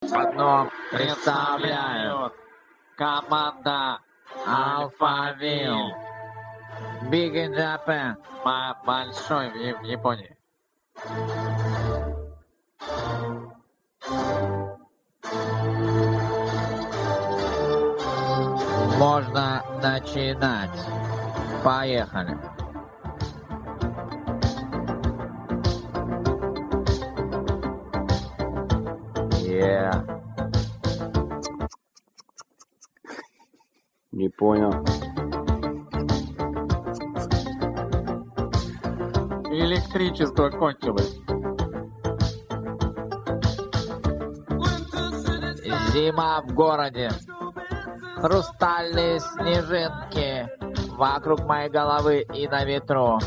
Потом представляю команда Alphaville. Big in Japan. Большой в Японии. Можно начинать. Поехали. Не понял. Электричество кончилось. Зима в городе. Хрустальные снежинки вокруг моей головы и на ветру.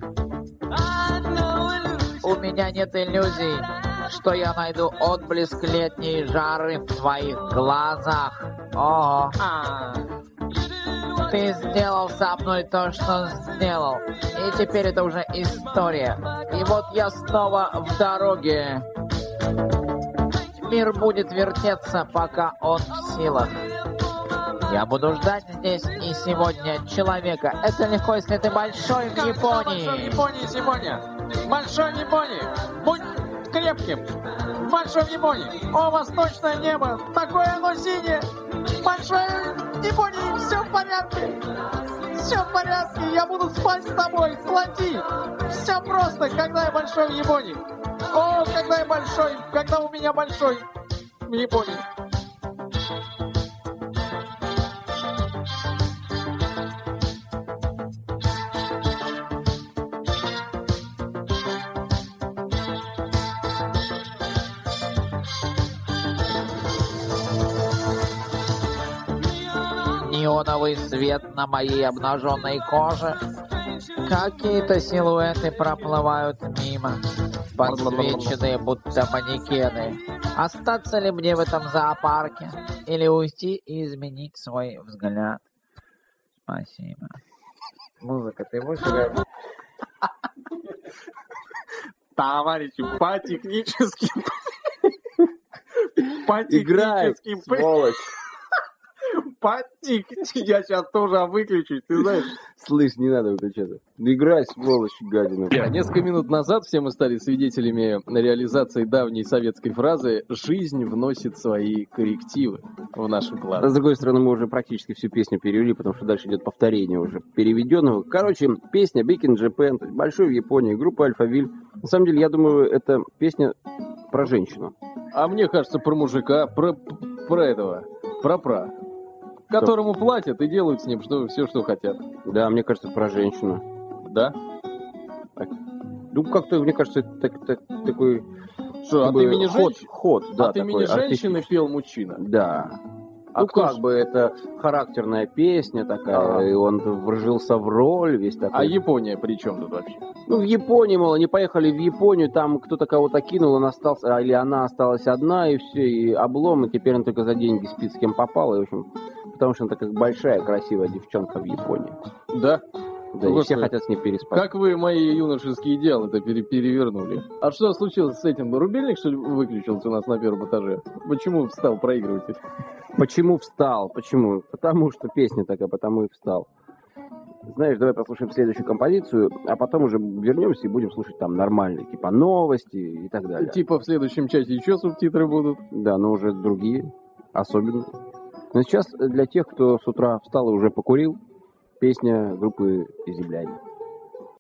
У меня нет иллюзий, что я найду отблеск летней жары в твоих глазах. О, ты сделал со мной то, что сделал, и теперь это уже история. И вот я снова в дороге. Мир будет вертеться, пока он в силах. Я буду ждать здесь и сегодня человека. Это легко, если ты большой в Японии. Большой в Японии сегодня. Большой в Японии. Будь крепким. Большой в Японии. О, восточное небо. Такое оно синее. Большой в Японии. Все в порядке. Все в порядке. Я буду спать с тобой. Плати. Все просто, когда я большой в Японии. О, когда я большой. Когда у меня большой в Японии. Неоновый свет на моей обнаженной коже. Какие-то силуэты проплывают мимо, подсвеченные будто манекены. Остаться ли мне в этом зоопарке? Или уйти и изменить свой взгляд? Спасибо. Музыка, ты будешь играть? Товарищи, по техническим... Играй, сволочь. Я сейчас тоже выключусь, ты знаешь. Слышь, не надо выключаться. Играй, сволочь, гадина. Несколько минут назад все мы стали свидетелями реализации давней советской фразы «Жизнь вносит свои коррективы» в наши планы. С другой стороны, мы уже практически всю песню перевели, потому что дальше идет повторение уже переведенного. Короче, песня Big in Japan, то есть большой в Японии, группа Alphaville. На самом деле, я думаю, это песня про женщину. А мне кажется, про мужика, про которому платят и делают с ним все, что хотят. Да, мне кажется, про женщину. Да? Ну, как-то, мне кажется, это такой... Что, от имени женщины? Ход, да. От имени женщины пел мужчина? Да. Ну, как бы, это характерная песня такая, и он вжился в роль весь такой. А Япония при чем тут вообще? Ну, в Японии, мол, они поехали в Японию, там кто-то кого-то кинул, он остался, или она осталась одна, и все, и облом, и теперь он только за деньги спит с кем попало, и, в общем, потому что она такая большая, красивая девчонка в Японии. Да? Да, и все хотят с ней переспать. Как вы мои юношеские идеалы-то перевернули? А что случилось с этим? Рубильник, что ли, выключился у нас на первом этаже? Почему встал проигрыватель? Почему встал? Почему? Потому что песня такая, потому и встал. Знаешь, давай послушаем следующую композицию, а потом уже вернемся и будем слушать там нормальные, типа новости и так далее. Типа в следующем части еще субтитры будут? Да, но уже другие, особенно. Но сейчас для тех, кто с утра встал и уже покурил, песня группы «Земляне».